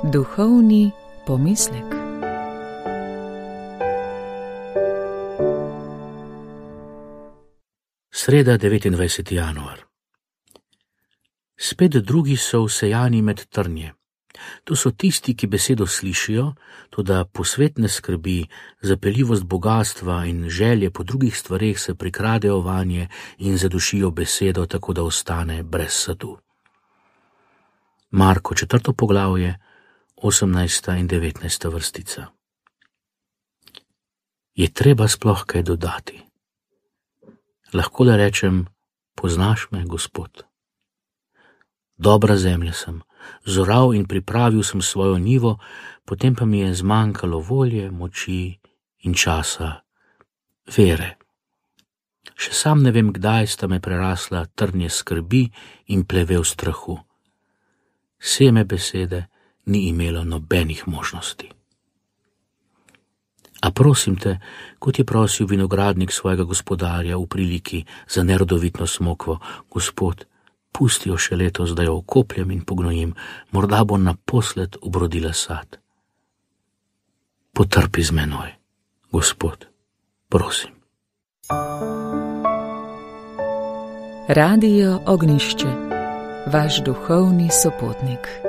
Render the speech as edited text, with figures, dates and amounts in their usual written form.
Duhovni pomislek. Sreda, 29. januar. Spet drugi so vsejani med trnje. To so tisti, ki besedo slišijo, toda posvetne skrbi, zapeljivost bogastva in želje po drugih stvareh se prikradejo vanje in zadušijo besedo, tako da ostane brez sadu. Marko, 4. poglavje, 18. in 19. vrstica. Je treba sploh kaj dodati? Lahko da rečem, poznaš me, Gospod. Dobra zemlja sem, zoral in pripravil sem svojo njivo, potem pa mi je zmanjkalo volje, moči in časa, vere. Še sam ne vem, kdaj sta me prerasla trnje skrbi in plevel strahu. Seme besede ni imelo nobenih možnosti. A prosim te, kot je prosil vinogradnik svojega gospodarja v priliki za nerodovitno smokvo, Gospod, pusti jo še letos, da jo okopljem in pognojim, morda bo naposled obrodila sad. Potrpi z menoj, Gospod, prosim. Radio Ognjišče, vaš duhovni sopotnik.